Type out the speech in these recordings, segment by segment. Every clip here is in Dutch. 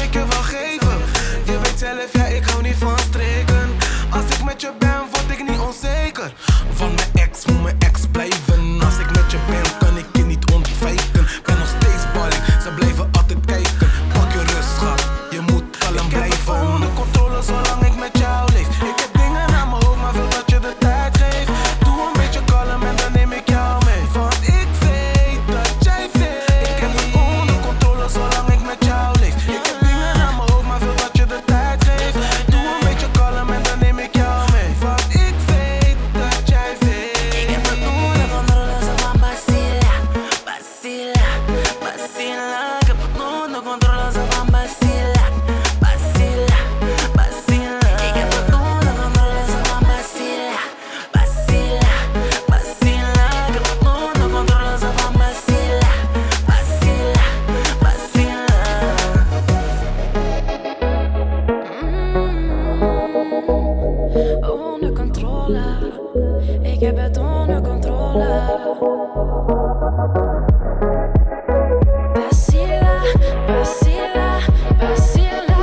ik je wil geven. Je weet zelf, ja, ik hou niet van streken. Als ik met je ben, word ik niet onzeker. Van mijn ex moet mijn ex blijven. Als ik met je ben, kan ik je niet ontwijken. Ben nog steeds balling, ze blijven altijd kijken. Pak je rust, schat, je moet kalm blijven. Ik heb onder controle zolang ik met jou leef. Ik heb dingen aan mijn hoofd, maar wil dat je de tijd geeft. Doe een beetje kalm en dan neem ik jou mee. Want ik weet dat jij weet. Ik heb het onder controle zolang ik met jou leef. Ik heb dingen aan mijn hoofd, maar wil dat je de tijd geeft. Doe een beetje kalm en dan neem ik jou mee. Want ik weet dat jij weet. Ik heb het onder controle, zo van vacila, vacila, vacila. Ik heb het onder controle, zo van vacila, vacila, vacila. Ik heb het onder controle, zo van vacila, vacila, vacila. Ik heb het onder controle, zo van vacila, vacila, vacila. Onder controle, ik heb het onder controle. Vacila, vacila, vacila,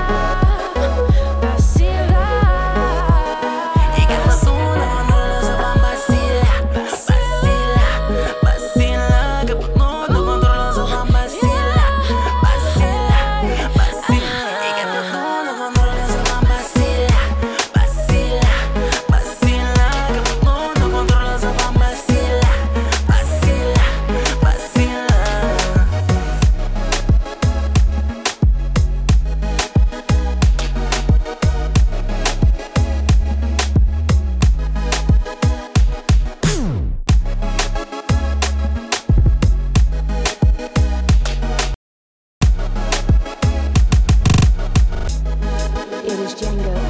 vacila. Ik heb het onder controle, zo van vacila, vacila, vacila. Ik heb het onder controle, zo van vacila, vacila, vacila. Ik heb het onder controle, zo van vacila, vacila, vacila. Ik heb het onder controle, zo van vacila, vacila, vacila. It is Django.